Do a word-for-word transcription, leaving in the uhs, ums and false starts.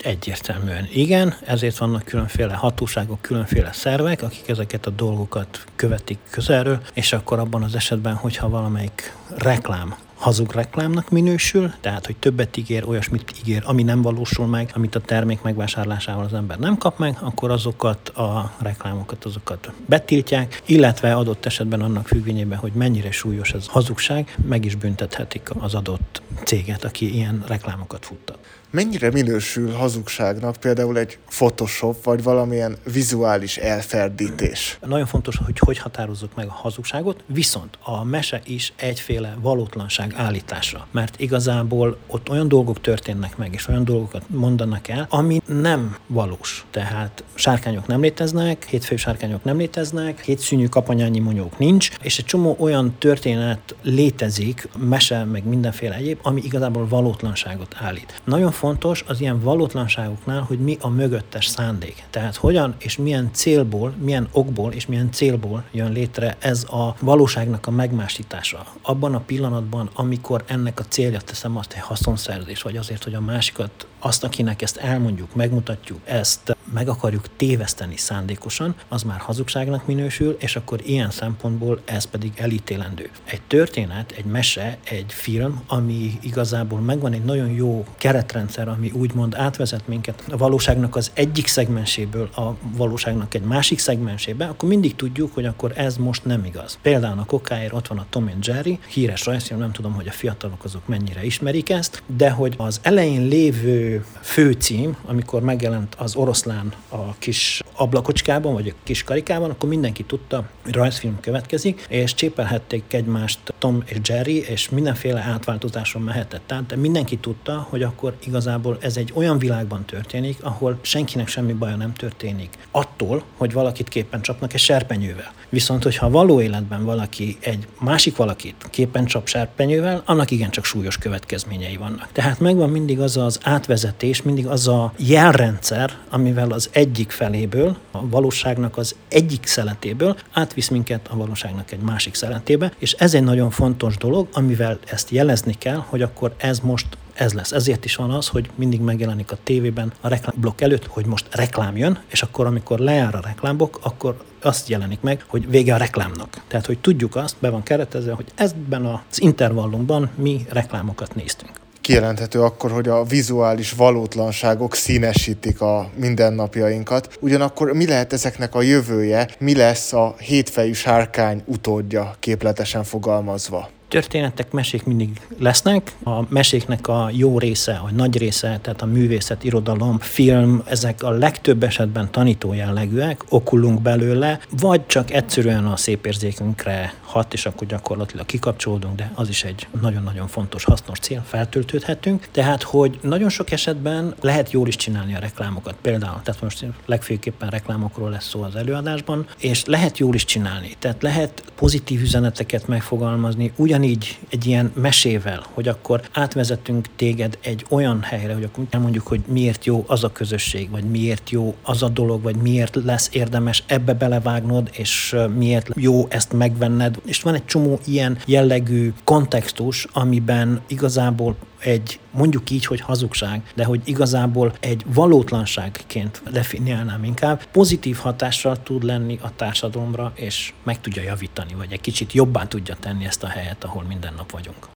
egyértelműen igen, ezért vannak különféle hatóságok, különféle szervek, akik ezeket a dolgokat követik közelről, és akkor abban az esetben, hogyha valamelyik reklám hazug reklámnak minősül, tehát, hogy többet ígér, olyasmit ígér, ami nem valósul meg, amit a termék megvásárlásával az ember nem kap meg, akkor azokat a reklámokat, azokat betiltják, illetve adott esetben annak függvényében, hogy mennyire súlyos ez hazugság, meg is büntethetik az adott céget, aki ilyen reklámokat futtat. Mennyire minősül hazugságnak például egy Photoshop, vagy valamilyen vizuális elferdítés? Nagyon fontos, hogy hogy határozzuk meg a hazugságot, viszont a mese is egyféle valótlanság állítása, mert igazából ott olyan dolgok történnek meg, és olyan dolgokat mondanak el, ami nem valós. Tehát sárkányok nem léteznek, hétfejű sárkányok nem léteznek, hétszűnyű kapanyányi monyók nincs, és egy csomó olyan történet létezik, mese, meg mindenféle egyéb, ami igazából valótlanságot állít. Nagyon fontos az ilyen valótlanságoknál, hogy mi a mögöttes szándék. Tehát hogyan és milyen célból, milyen okból és milyen célból jön létre ez a valóságnak a megmásítása. Abban a pillanatban, amikor ennek a célja, teszem azt, egy haszonszerzés, vagy azért, hogy a másikat, azt, akinek ezt elmondjuk, megmutatjuk, ezt meg akarjuk téveszteni szándékosan, az már hazugságnak minősül, és akkor ilyen szempontból ez pedig elítélendő. Egy történet, egy mese, egy film, ami igazából megvan egy nagyon jó keretrendszer, ami úgymond átvezet minket a valóságnak az egyik szegmenséből a valóságnak egy másik szegmensébe, akkor mindig tudjuk, hogy akkor ez most nem igaz. Például a kokáért ott van a Tom and Jerry, híres rajzfilm, nem tudom, hogy a fiatalok azok mennyire ismerik ezt, de hogy az elején lévő főcím, amikor megjelent az oroszlán a kis ablakocskában, vagy a kis karikában, akkor mindenki tudta, hogy rajzfilm következik, és csépelhették egymást Tom és Jerry, és mindenféle átváltozáson mehetett át, de mindenki tudta, hogy akkor igazából ez egy olyan világban történik, ahol senkinek semmi baja nem történik. Attól, hogy valakit képen csapnak egy serpenyővel. Viszont, hogyha való életben valaki egy másik valakit képen csap serpenyővel, annak igencsak súlyos következményei vannak. Tehát megvan mindig az az átvezetés, mindig az a jelrendszer, amivel az egyik feléből, a valóságnak az egyik szeletéből átvisz minket a valóságnak egy másik szeletébe, és ez egy nagyon fontos dolog, amivel ezt jelezni kell, hogy akkor ez most ez lesz. Ezért is van az, hogy mindig megjelenik a tévében a reklámblokk előtt, hogy most reklám jön, és akkor, amikor lejár a reklámblokk, akkor azt jelenik meg, hogy vége a reklámnak. Tehát, hogy tudjuk azt, be van keretezve, hogy ebben az intervallumban mi reklámokat néztünk. Kijelenthető akkor, hogy a vizuális valótlanságok színesítik a mindennapjainkat. Ugyanakkor mi lehet ezeknek a jövője, mi lesz a hétfejű sárkány utódja, képletesen fogalmazva? Történetek, mesék mindig lesznek. A meséknek a jó része, a nagy része, tehát a művészet, irodalom, film, ezek a legtöbb esetben tanító jellegűek, okulunk belőle, vagy csak egyszerűen a szépérzékünkre hat, és akkor gyakorlatilag kikapcsolódunk, de az is egy nagyon-nagyon fontos, hasznos cél, feltöltődhetünk. Tehát, hogy nagyon sok esetben lehet jól is csinálni a reklámokat. Például, tehát most legfőképpen reklámokról lesz szó az előadásban, és lehet jól is csinálni. Tehát lehet pozitív üzeneteket megfogalmazni, ugyanígy egy ilyen mesével, hogy akkor átvezetünk téged egy olyan helyre, hogy akkor elmondjuk, hogy miért jó az a közösség, vagy miért jó az a dolog, vagy miért lesz érdemes ebbe belevágnod, és miért jó ezt megvenned. És van egy csomó ilyen jellegű kontextus, amiben igazából egy, mondjuk így, hogy hazugság, de hogy igazából egy valótlanságként definiálnám inkább, pozitív hatással tud lenni a társadalomra, és meg tudja javítani, vagy egy kicsit jobban tudja tenni ezt a helyet, ahol minden nap vagyunk.